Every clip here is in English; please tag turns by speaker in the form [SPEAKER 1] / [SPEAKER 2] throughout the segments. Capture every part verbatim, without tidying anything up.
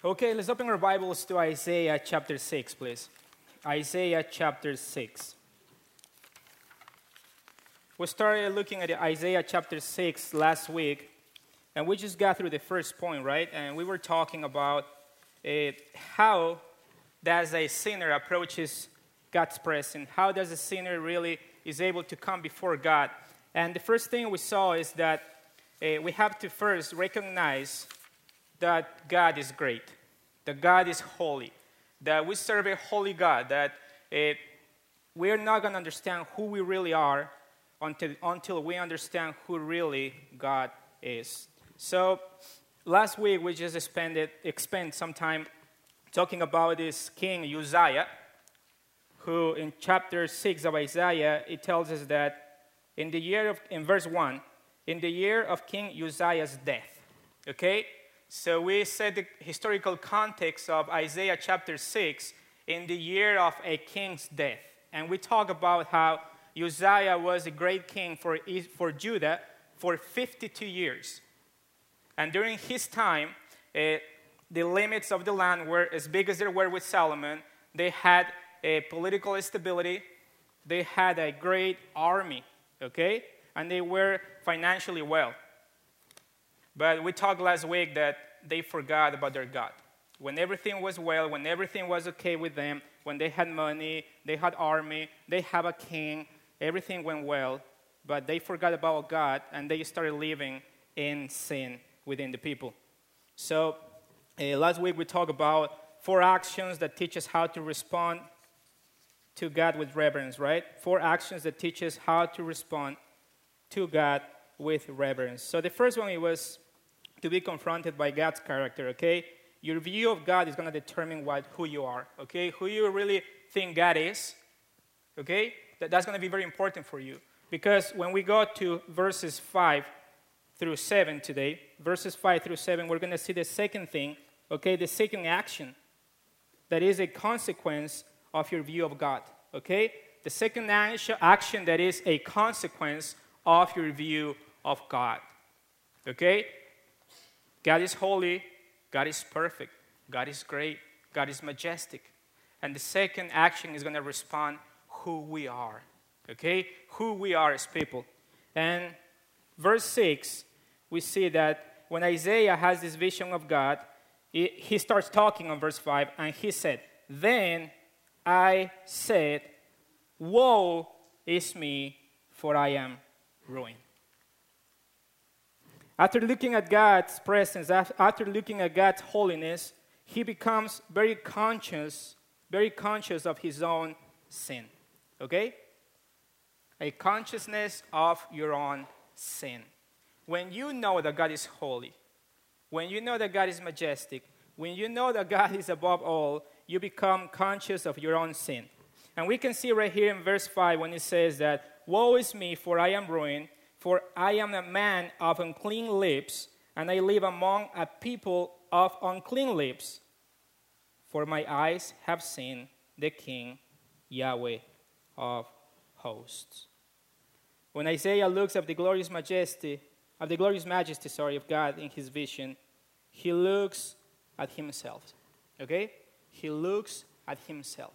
[SPEAKER 1] Okay, let's open our Bibles to Isaiah chapter six, please. Isaiah chapter six. We started looking at Isaiah chapter six last week, and we just got through the first point, right? And we were talking about uh, how does a sinner approaches God's presence, how does a sinner really is able to come before God. And the first thing we saw is that uh, we have to first recognize that God is great, that God is holy, that we serve a holy God, that uh, we're not going to understand who we really are until, until we understand who really God is. So last week we just spent, it, spent some time talking about this king Uzziah, who in chapter six of Isaiah, it tells us that in the year of, in verse one, in the year of King Uzziah's death, okay? So we said the historical context of Isaiah chapter six in the year of a king's death. And we talk about how Uzziah was a great king for, for Judah for fifty-two years. And during his time, uh, the limits of the land were as big as they were with Solomon. They had a political stability. They had a great army, okay? And they were financially well. But we talked last week that they forgot about their God. When everything was well, when everything was okay with them, when they had money, they had army, they have a king, everything went well, but they forgot about God, and they started living in sin within the people. So uh, last week we talked about four actions that teach us how to respond to God with reverence, right? Four actions that teach us how to respond to God with reverence. So the first one, it was to be confronted by God's character, okay? Your view of God is going to determine what, who you are, okay? Who you really think God is, okay? That, that's going to be very important for you. Because when we go to verses five through seven today, verses five through seven, we're going to see the second thing, okay? The second action that is a consequence of your view of God, okay? The second action that is a consequence of your view of God, okay? God is holy, God is perfect, God is great, God is majestic. And the second action is going to respond who we are, okay? Who we are as people. And verse six, we see that when Isaiah has this vision of God, he starts talking on verse five, and he said, "Then I said, woe is me, for I am ruined." After looking at God's presence, after looking at God's holiness, he becomes very conscious, very conscious of his own sin. Okay? A consciousness of your own sin. When you know that God is holy, when you know that God is majestic, when you know that God is above all, you become conscious of your own sin. And we can see right here in verse five when it says that, "Woe is me, for I am ruined, for I am a man of unclean lips, and I live among a people of unclean lips. For my eyes have seen the King, Yahweh of hosts." When Isaiah looks at the glorious majesty, of the glorious majesty, sorry, of God in his vision, he looks at himself. Okay? He looks at himself.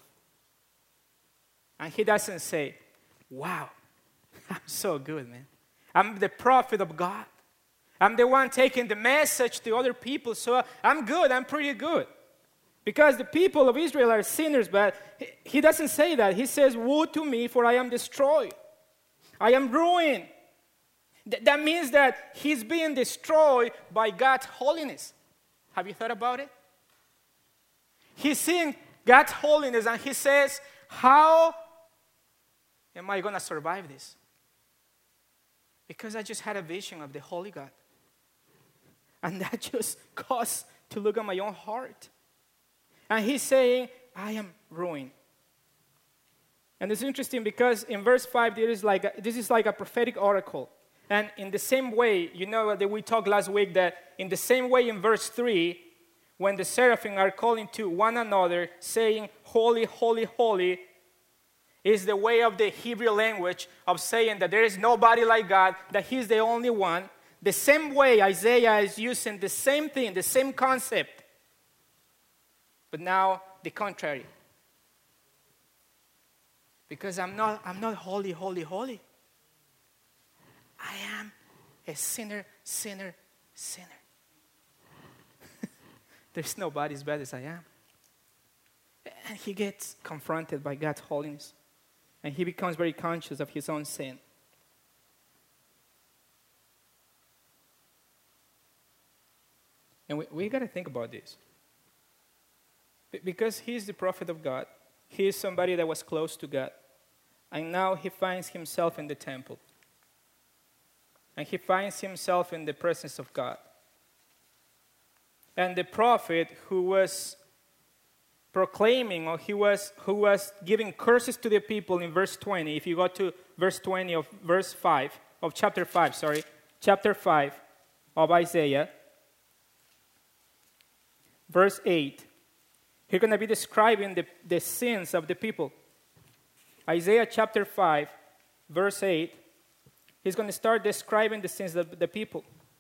[SPEAKER 1] And he doesn't say, "Wow, I'm so good, man. I'm the prophet of God. I'm the one taking the message to other people, so I'm good, I'm pretty good." Because the people of Israel are sinners, but he doesn't say that. He says, "Woe to me, for I am destroyed. I am ruined." Th- that means that he's being destroyed by God's holiness. Have you thought about it? He's seeing God's holiness, and he says, "How am I going to survive this? Because I just had a vision of the holy God. And that just caused to look at my own heart." And he's saying, "I am ruined." And it's interesting because in verse five, there is like a, this is like a prophetic oracle. And in the same way, you know that we talked last week that in the same way in verse three, when the seraphim are calling to one another, saying, "Holy, holy, holy," is the way of the Hebrew language of saying that there is nobody like God, that he's the only one. The same way Isaiah is using the same thing, the same concept but now the contrary. Because I'm not, I'm not holy, holy, holy. I am a sinner, sinner, sinner. There's nobody as bad as I am. And he gets confronted by God's holiness. And he becomes very conscious of his own sin. And we, we got to think about this. Because he's the prophet of God. He is somebody that was close to God. And now he finds himself in the temple. And he finds himself in the presence of God. And the prophet who was proclaiming, or he was who was giving curses to the people in verse twenty, if you go to verse twenty of verse five, of chapter five, sorry, chapter five of Isaiah, verse eight, he's going to be describing the, the sins of the people. Isaiah chapter five, verse eight, he's going to start describing the sins of the people.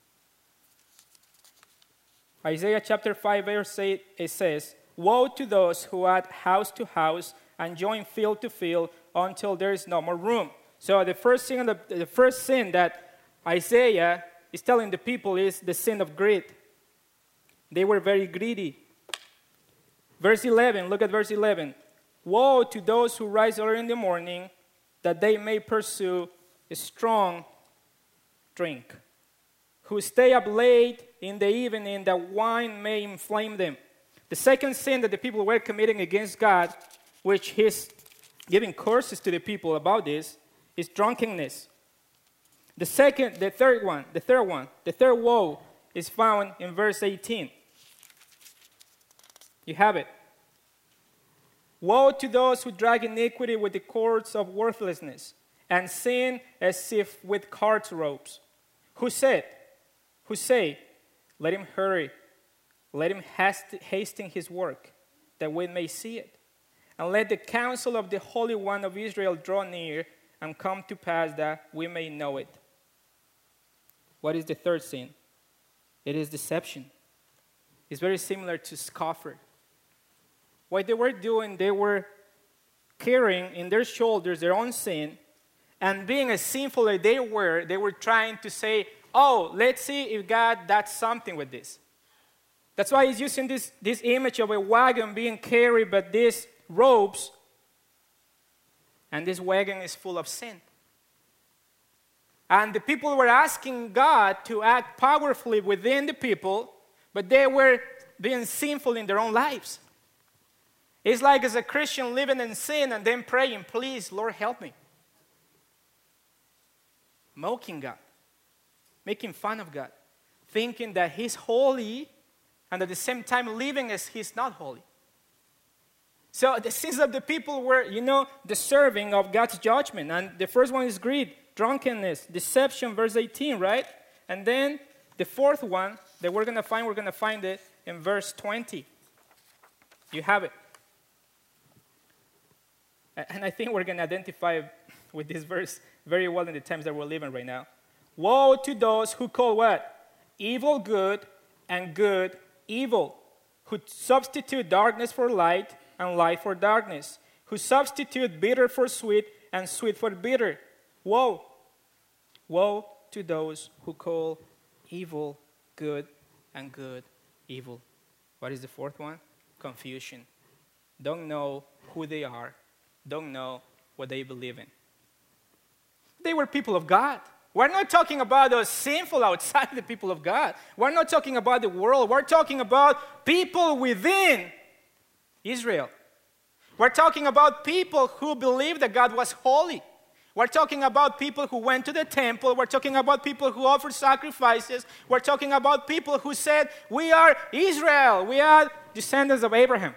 [SPEAKER 1] Isaiah chapter five, verse eight, it says, "Woe to those who add house to house and join field to field until there is no more room." So the first sin, the, the first sin that Isaiah is telling the people is the sin of greed. They were very greedy. Verse eleven, look at verse eleven. "Woe to those who rise early in the morning, that they may pursue a strong drink, who stay up late in the evening, that wine may inflame them." The second sin that the people were committing against God, which he's giving curses to the people about this, is drunkenness. The second, the third one, the third one, the third woe is found in verse eighteen. You have it. "Woe to those who drag iniquity with the cords of worthlessness, and sin as if with cart ropes. Who said, who say, let him hurry, let him hast- hasten his work, that we may see it. And let the counsel of the Holy One of Israel draw near, and come to pass that we may know it." What is the third sin? It is deception. It's very similar to scoffer. What they were doing, they were carrying in their shoulders their own sin, and being as sinful as they were, they were trying to say, oh, let's see if God does something with this. That's why he's using this, this image of a wagon being carried by these ropes, and this wagon is full of sin. And the people were asking God to act powerfully within the people, but they were being sinful in their own lives. It's like as a Christian living in sin and then praying, please, Lord, help me. Mocking God, making fun of God, thinking that he's holy and at the same time living as he's not holy. So the sins of the people were, you know, deserving of God's judgment. And the first one is greed, drunkenness, deception, verse eighteen, right? And then the fourth one that we're going to find, we're going to find it in verse twenty. You have it. And I think we're going to identify with this verse very well in the times that we're living right now. "Woe to those who call what? Evil good, and good evil, who substitute darkness for light and light for darkness, who substitute bitter for sweet and sweet for bitter. Woe! Woe to those who call evil good and good evil." What is the fourth one? Confusion. Don't know who they are. Don't know what they believe in. They were people of God. We're not talking about those sinful outside the people of God. We're not talking about the world. We're talking about people within Israel. We're talking about people who believed that God was holy. We're talking about people who went to the temple. We're talking about people who offered sacrifices. We're talking about people who said, we are Israel. We are descendants of Abraham.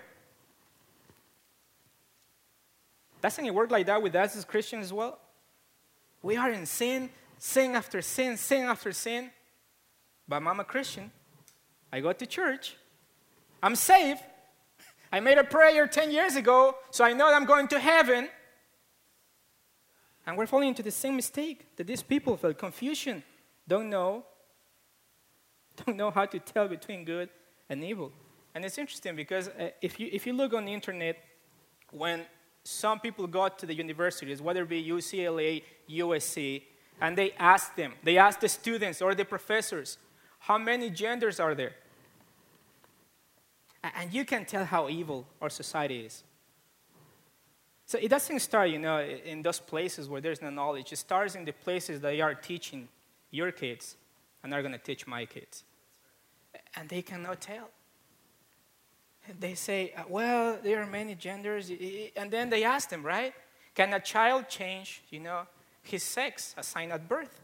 [SPEAKER 1] Doesn't it work like that with us as Christians as well? We are in sin, sin after sin, sin after sin. But I'm a Christian. I go to church. I'm saved. I made a prayer ten years ago, so I know that I'm going to heaven. And we're falling into the same mistake that these people felt. Confusion. Don't know. Don't know how to tell between good and evil. And it's interesting because uh, if you if you look on the internet, when some people go to the universities, whether it be U C L A, U S C, and they ask them, they ask the students or the professors, how many genders are there? And you can tell how evil our society is. So it doesn't start, you know, in those places where there's no knowledge. It starts in the places that are teaching your kids and are going to teach my kids. And they cannot tell. They say, well, there are many genders. And then they ask them, right? Can a child change, you know, his sex assigned at birth?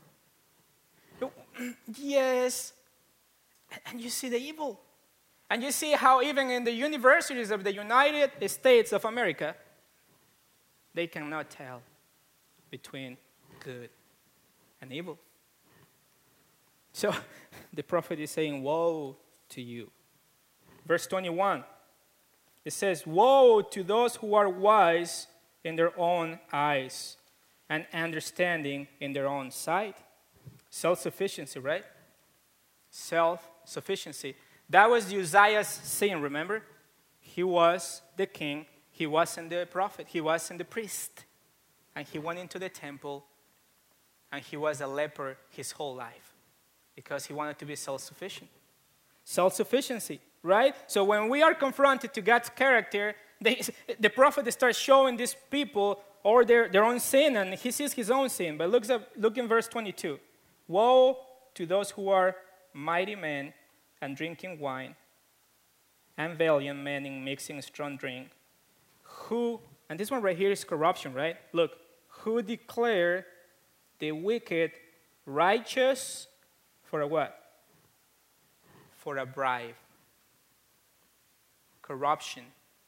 [SPEAKER 1] Yes. And you see the evil. And you see how even in the universities of the United States of America, they cannot tell between good and evil. So the prophet is saying, woe to you. Verse twenty-one, it says, woe to those who are wise in their own eyes and understanding in their own sight. Self-sufficiency, right? Self-sufficiency. That was Uzziah's sin, remember? He was the king. He wasn't the prophet. He wasn't the priest. And he went into the temple, and he was a leper his whole life because he wanted to be self-sufficient. Self-sufficiency, right? So when we are confronted to God's character, they, the prophet starts showing these people or their, their own sin, and he sees his own sin. But look, up, look in verse twenty-two. Woe to those who are mighty men and drinking wine, and valiant men in mixing strong drink, who, and this one right here is corruption, right? Look, who declare the wicked righteous for a what? For a bribe. Corruption.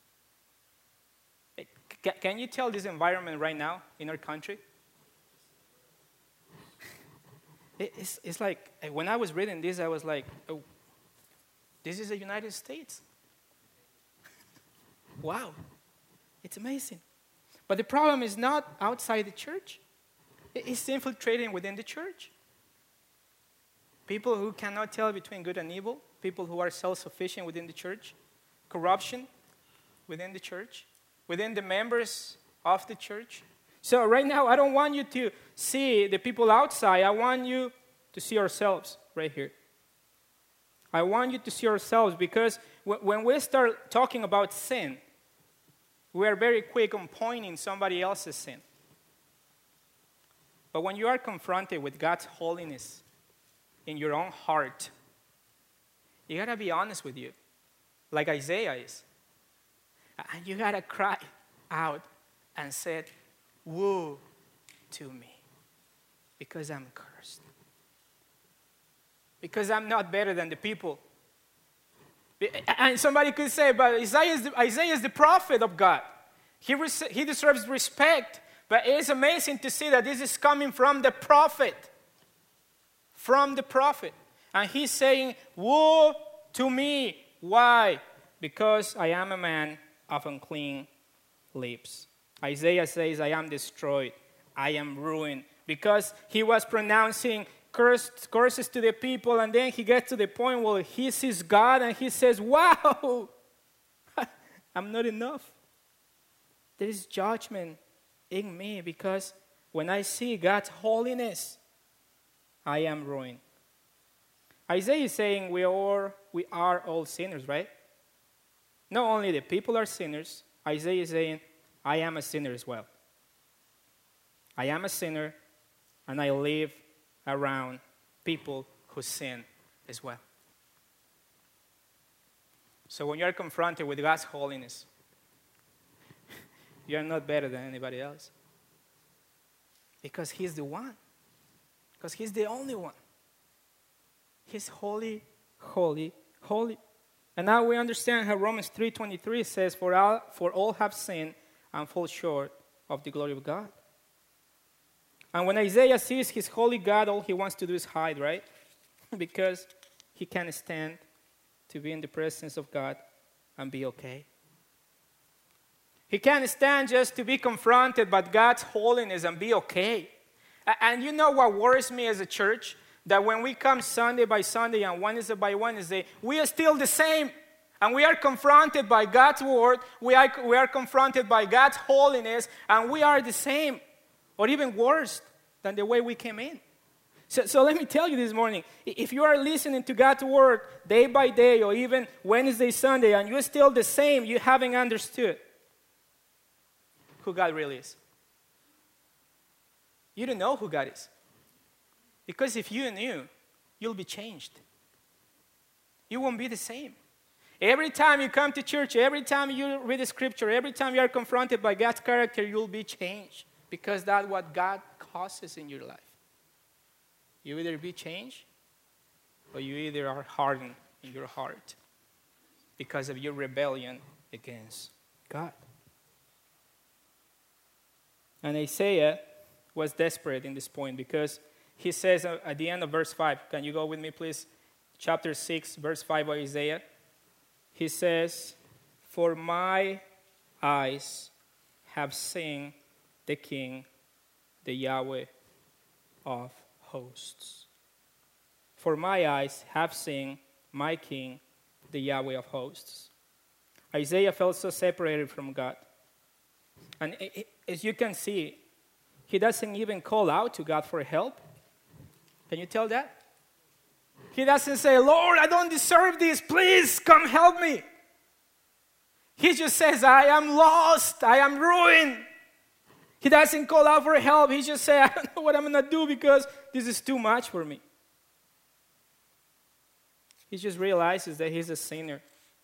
[SPEAKER 1] Can you tell this environment right now in our country? It's, it's like, when I was reading this, I was like, oh, this is the United States. Wow. It's amazing. But the problem is not outside the church. It's infiltrating within the church. People who cannot tell between good and evil. People who are self-sufficient within the church. Corruption within the church. Within the members of the church. So right now, I don't want you to see the people outside. I want you to see ourselves right here. I want you to see ourselves because when we start talking about sin, we are very quick on pointing somebody else's sin. But when you are confronted with God's holiness in your own heart, you got to be honest with you, like Isaiah is. And you got to cry out and say, woe to me, because I'm cursed. Because I'm not better than the people. And somebody could say, but Isaiah is the, Isaiah is the prophet of God. He, res- he deserves respect. But it is amazing to see that this is coming from the prophet. From the prophet. And he's saying, woe to me. Why? Because I am a man of unclean lips. Isaiah says, I am destroyed. I am ruined. Because he was pronouncing curse, curses to the people, and then he gets to the point where he sees God and he says, wow, I'm not enough. There is judgment in me because when I see God's holiness, I am ruined. Isaiah is saying we are, we are all sinners, right? Not only the people are sinners, Isaiah is saying, I am a sinner as well. I am a sinner, and I live around people who sin as well. So when you are confronted with God's holiness, you are not better than anybody else. Because He's the one. Because He's the only one. He's holy, holy, holy. And now we understand how Romans three twenty-three says, For all, for all have sinned and fall short of the glory of God. And when Isaiah sees his holy God, all he wants to do is hide, right? Because he can't stand to be in the presence of God and be okay. He can't stand just to be confronted by God's holiness and be okay. And you know what worries me as a church? That when we come Sunday by Sunday and Wednesday by Wednesday, we are still the same. And we are confronted by God's word, we are, we are confronted by God's holiness, and we are the same, or even worse than the way we came in. So, so let me tell you this morning, if you are listening to God's word day by day, or even Wednesday, Sunday, and you're still the same, you haven't understood who God really is. You don't know who God is. Because if you knew, you'll be changed. You won't be the same. Every time you come to church, every time you read the scripture, every time you are confronted by God's character, you'll be changed. Because that's what God causes in your life. You either be changed, or you either are hardened in your heart because of your rebellion against God. And Isaiah was desperate in this point because he says at the end of verse five, can you go with me please? Chapter six, verse five of Isaiah. He says, "For my eyes have seen the King, the Yahweh of hosts." For my eyes have seen my King, the Yahweh of hosts. Isaiah felt so separated from God. And it, it, as you can see, he doesn't even call out to God for help. Can you tell that? He doesn't say, "Lord, I don't deserve this. Please come help me." He just says, "I am lost. I am ruined." He doesn't call out for help. He just says, "I don't know what I'm going to do because this is too much for me." He just realizes that he's a sinner.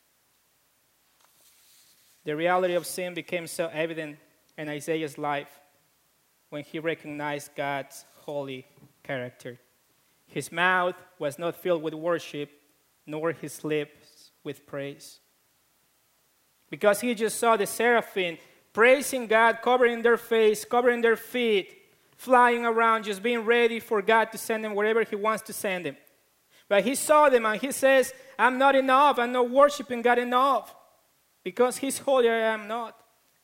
[SPEAKER 1] The reality of sin became so evident in Isaiah's life when he recognized God's holy character. His mouth was not filled with worship, nor his lips with praise. Because he just saw the seraphim praising God, covering their face, covering their feet, flying around, just being ready for God to send them wherever he wants to send them. But he saw them and he says, "I'm not enough. I'm not worshiping God enough. Because he's holy, I am not."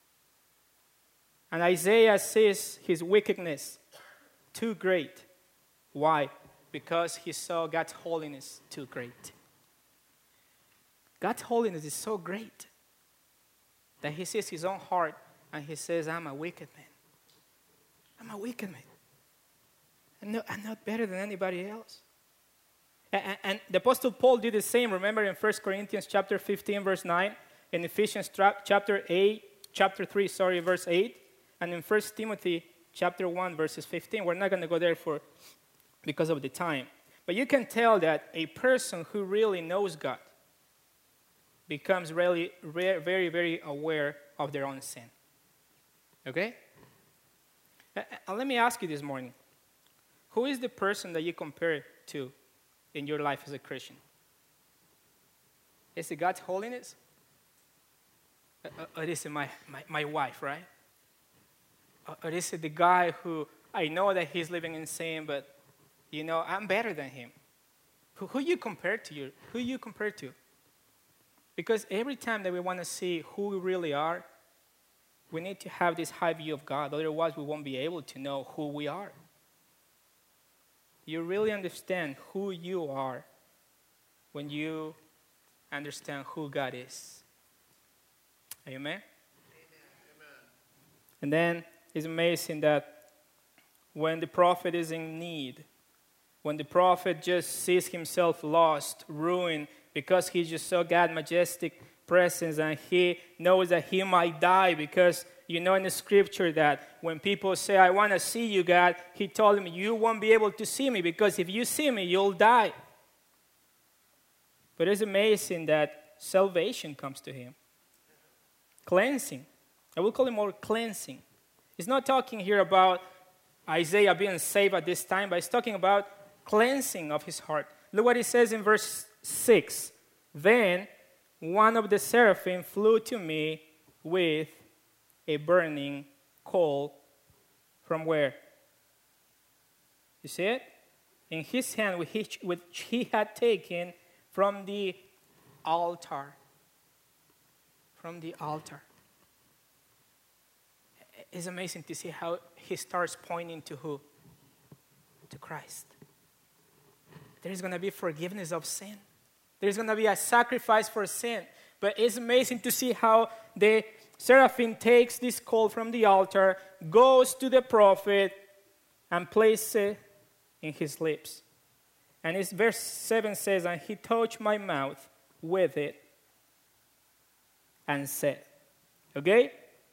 [SPEAKER 1] And Isaiah sees his wickedness too great. Why? Because he saw God's holiness too great. God's holiness is so great that he sees his own heart and he says, "I'm a wicked man. I'm a wicked man. I'm not, I'm not better than anybody else." And, and the Apostle Paul did the same. Remember in First Corinthians chapter fifteen, verse nine, in Ephesians chapter eight, chapter three, sorry, verse eight, and in First Timothy chapter one, verses fifteen. We're not going to go there for because of the time. But you can tell that a person who really knows God becomes really, very, very aware of their own sin. Okay? And let me ask you this morning, who is the person that you compare to in your life as a Christian? Is it God's holiness? Or is it my, my, my wife, right? Or is it the guy who, I know that he's living in sin, but, you know, I'm better than him? Who, who you compare to? You, who you compare to? Because every time that we want to see who we really are, we need to have this high view of God. Otherwise, we won't be able to know who we are. You really understand who you are when you understand who God is. Amen? Amen. And then it's amazing that when the prophet is in need, when the prophet just sees himself lost, ruined, because he just saw God's majestic presence and he knows that he might die, because you know in the scripture that when people say, "I want to see you, God," he told them, "You won't be able to see me, because if you see me, you'll die." But it's amazing that salvation comes to him. Cleansing. I will call it more cleansing. It's not talking here about Isaiah being saved at this time, but it's talking about cleansing of his heart. Look what it says in verse six. "Then one of the seraphim flew to me with a burning coal." From where? You see it? In his hand, which he had taken from the altar. From the altar. It's amazing to see how he starts pointing to who? To Christ. There's going to be forgiveness of sin. There's going to be a sacrifice for sin. But it's amazing to see how the seraphim takes this coal from the altar, goes to the prophet, and places it in his lips. And it's verse seven says, and he touched my mouth with it and said, okay?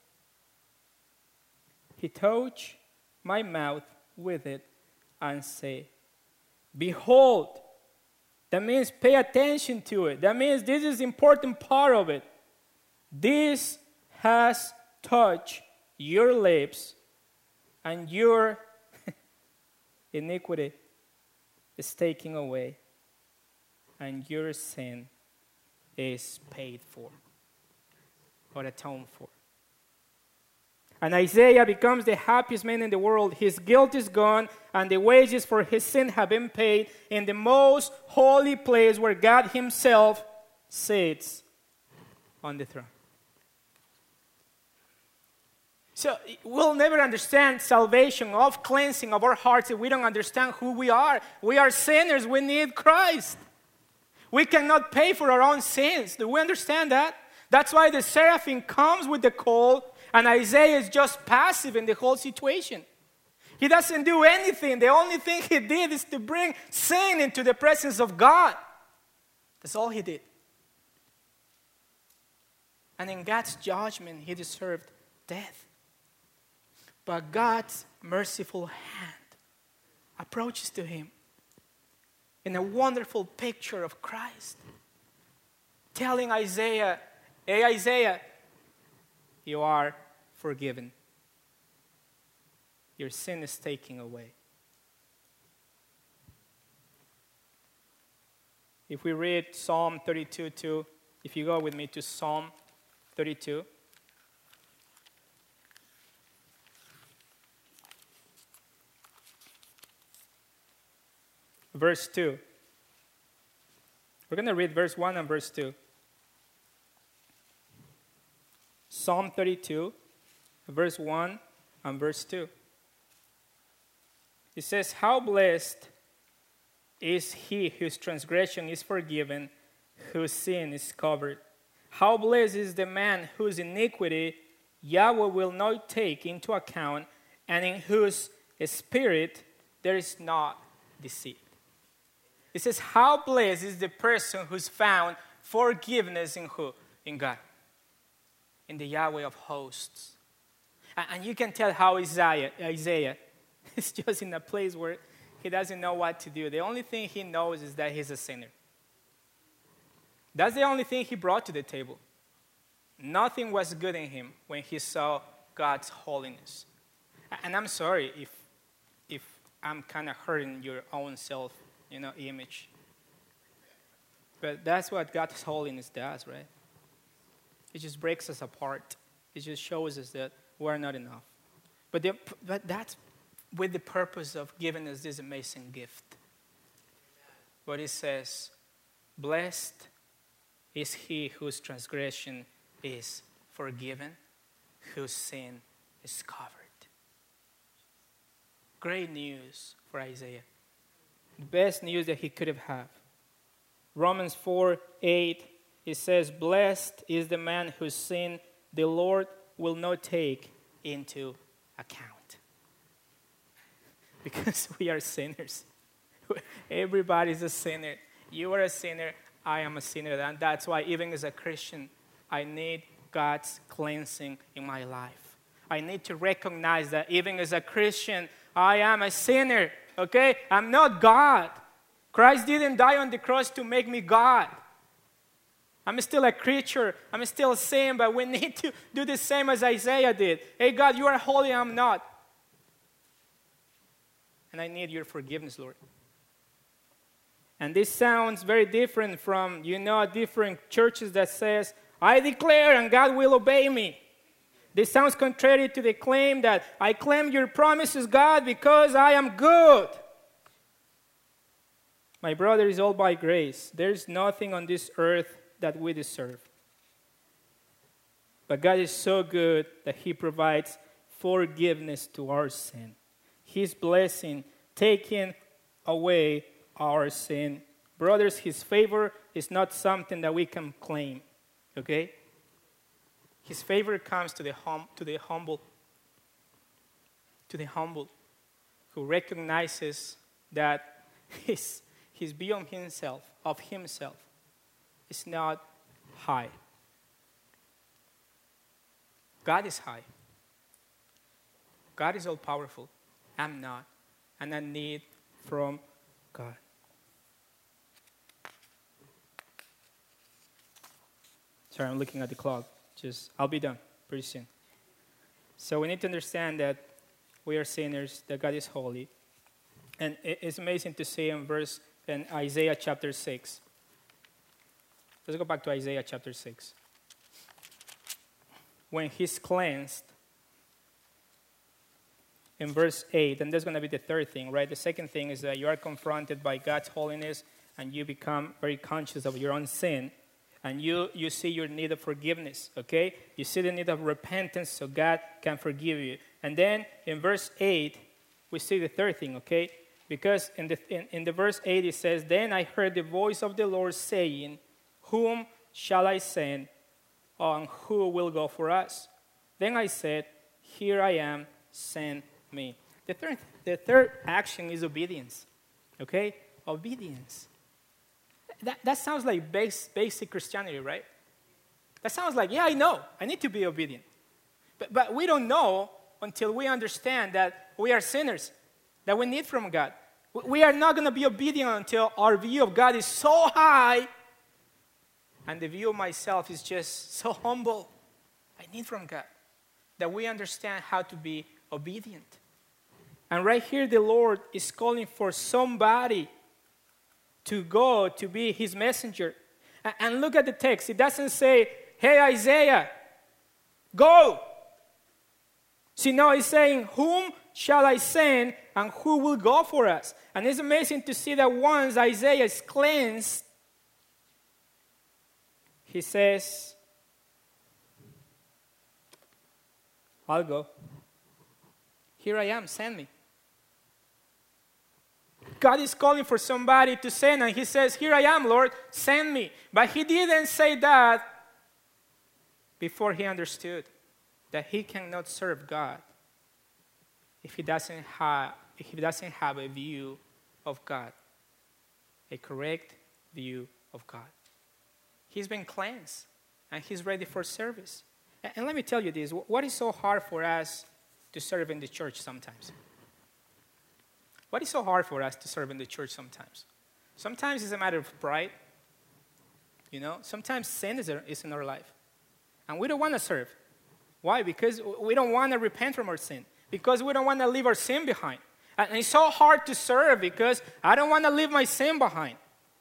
[SPEAKER 1] He touched my mouth with it and said, behold. That means pay attention to it. That means this is the important part of it. This has touched your lips, and your iniquity is taken away, and your sin is paid for or atoned for. And Isaiah becomes the happiest man in the world. His guilt is gone, and the wages for his sin have been paid in the most holy place where God himself sits on the throne. So we'll never understand salvation of cleansing of our hearts if we don't understand who we are. We are sinners. We need Christ. We cannot pay for our own sins. Do we understand that? That's why the seraphim comes with the coal, and Isaiah is just passive in the whole situation. He doesn't do anything. The only thing he did is to bring sin into the presence of God. That's all he did. And in God's judgment, he deserved death. But God's merciful hand approaches to him in a wonderful picture of Christ, telling Isaiah, hey Isaiah, you are forgiven. Your sin is taken away. If we read Psalm thirty-two, two, if you go with me to Psalm thirty-two. Verse two. We're going to read verse one and verse two. Psalm thirty-two, verse one and verse two. It says, how blessed is he whose transgression is forgiven, whose sin is covered. How blessed is the man whose iniquity Yahweh will not take into account, and in whose spirit there is not deceit. It says, how blessed is the person who's found forgiveness in who? In God. In the Yahweh of hosts. And you can tell how Isaiah, Isaiah is just in a place where he doesn't know what to do. The only thing he knows is that he's a sinner. That's the only thing he brought to the table. Nothing was good in him when he saw God's holiness. And I'm sorry if, if I'm kind of hurting your own self, you know, image. But that's what God's holiness does, right? It just breaks us apart. It just shows us that we're not enough. But, the, but that's with the purpose of giving us this amazing gift. What it says, blessed is he whose transgression is forgiven, whose sin is covered. Great news for Isaiah. The best news that he could have had. Romans four, eight, it says, blessed is the man whose sin the Lord will not take into account. Because we are sinners. Everybody's a sinner. You are a sinner. I am a sinner. And that's why even as a Christian, I need God's cleansing in my life. I need to recognize that even as a Christian, I am a sinner. Okay? I'm not God. Christ didn't die on the cross to make me God. I'm still a creature. I'm still a sin, but we need to do the same as Isaiah did. Hey, God, you are holy, I'm not. And I need your forgiveness, Lord. And this sounds very different from, you know, different churches that says, I declare and God will obey me. This sounds contrary to the claim that I claim your promises, God, because I am good. My brother, is all by grace. There's nothing on this earth that we deserve. But God is so good that he provides forgiveness to our sin. His blessing taking away our sin. Brothers, his favor is not something that we can claim. okay? His favor comes to the hum, to the humble, to the humble, who recognizes that his, his view of himself, of himself, is not high. God is high. God is all powerful. I'm not. And I need from God. Sorry, I'm looking at the clock. Just, I'll be done pretty soon. So we need to understand that we are sinners, that God is holy. And it's amazing to see in verse, in Isaiah chapter six. Let's go back to Isaiah chapter six. When he's cleansed, in verse eight, and that's going to be the third thing, right? The second thing is that you are confronted by God's holiness and you become very conscious of your own sin. And you, you see your need of forgiveness, okay? You see the need of repentance so God can forgive you. And then in verse eight, we see the third thing, okay? Because in the, in, in the verse eight, it says, "Then I heard the voice of the Lord saying, 'Whom shall I send? And who will go for us?' Then I said, 'Here I am, send me.'" The third, the third action is obedience, okay? Obedience. That, that sounds like base, basic Christianity, right? That sounds like, yeah, I know. I need to be obedient. But, but we don't know until we understand that we are sinners, that we need from God. We are not going to be obedient until our view of God is so high and the view of myself is just so humble. I need from God. That we understand how to be obedient. And right here, the Lord is calling for somebody to go to be his messenger. And look at the text. It doesn't say, "Hey, Isaiah, go." See, no, it's saying, "Whom shall I send and who will go for us?" And it's amazing to see that once Isaiah is cleansed, he says, "I'll go. Here I am, send me." God is calling for somebody to send, and he says, "Here I am, Lord, send me." But he didn't say that before he understood that he cannot serve God if he doesn't have, if he doesn't have a view of God, a correct view of God. He's been cleansed, and he's ready for service. And, and let me tell you this, what is so hard for us to serve in the church sometimes? What is so hard for us to serve in the church sometimes? Sometimes it's a matter of pride. You know, sometimes sin is, is in our life. And we don't want to serve. Why? Because we don't want to repent from our sin. Because we don't want to leave our sin behind. And it's so hard to serve because I don't want to leave my sin behind.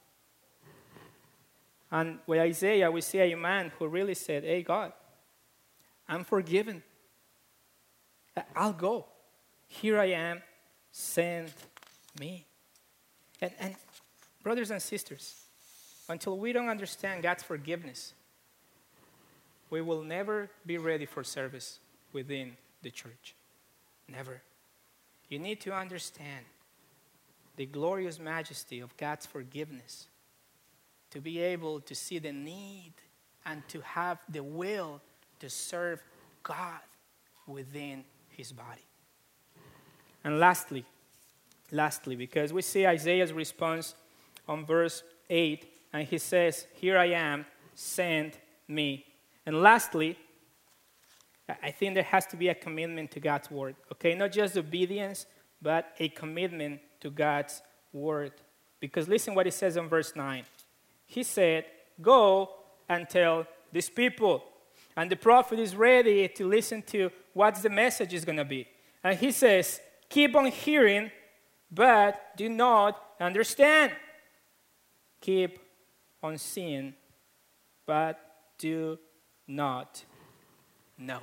[SPEAKER 1] And with Isaiah, we see a man who really said, "Hey, God, I'm forgiven. I'll go. Here I am. Send me." And, and brothers and sisters, until we don't understand God's forgiveness, we will never be ready for service within the church. Never. You need to understand the glorious majesty of God's forgiveness to be able to see the need and to have the will to serve God within his body. And lastly, lastly, because we see Isaiah's response on verse eight, and he says, "Here I am, send me." And lastly, I think there has to be a commitment to God's word, okay? Not just obedience, but a commitment to God's word. Because listen what it says in verse nine. He said, "Go and tell these people." And the prophet is ready to listen to what the message is going to be. And he says, "Keep on hearing, but do not understand. Keep on seeing, but do not know."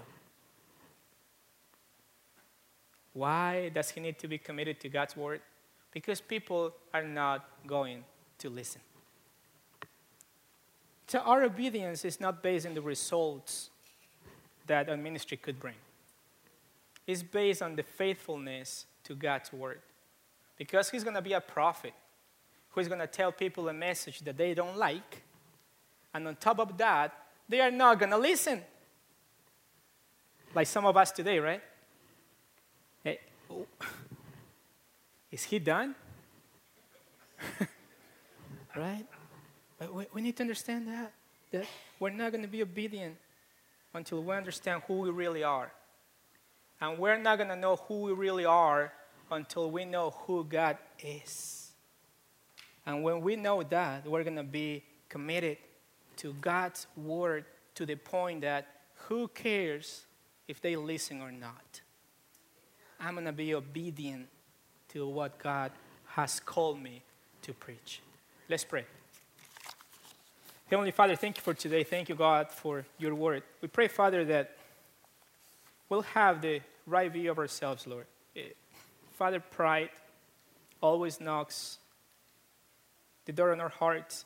[SPEAKER 1] Why does he need to be committed to God's word? Because people are not going to listen. So our obedience is not based on the results that a ministry could bring. It's based on the faithfulness to God's word. Because he's going to be a prophet who is going to tell people a message that they don't like. And on top of that, they are not going to listen. Like some of us today, right? Hey, oh, is he done? Right? But we, we need to understand that, that we're not going to be obedient until we understand who we really are. And we're not going to know who we really are until we know who God is. And when we know that, we're going to be committed to God's word to the point that who cares if they listen or not? I'm going to be obedient to what God has called me to preach. Let's pray. Heavenly Father, thank you for today. Thank you, God, for your word. We pray, Father, that we'll have the right view of ourselves, Lord. Father, pride always knocks the door on our hearts.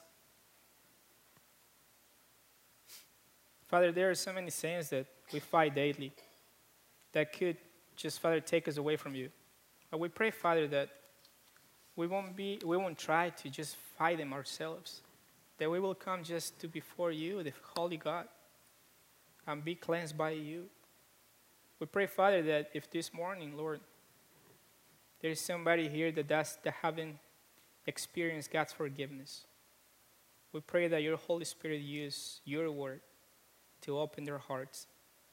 [SPEAKER 1] Father, there are so many sins that we fight daily that could just, Father, take us away from you. But we pray, Father, that we won't be, we won't try to just fight them ourselves. That we will come just to before you, the Holy God, and be cleansed by you. We pray, Father, that if this morning, Lord, there is somebody here that does that haven't experienced God's forgiveness, we pray that your Holy Spirit use your word to open their hearts,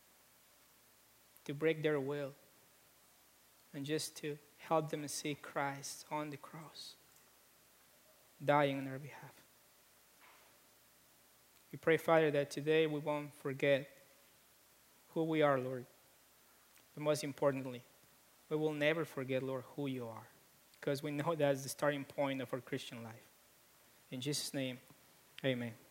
[SPEAKER 1] to break their will, and just to help them see Christ on the cross, dying on our behalf. We pray, Father, that today we won't forget who we are, Lord. But most importantly, we will never forget, Lord, who you are, because we know that's the starting point of our Christian life. In Jesus' name, amen.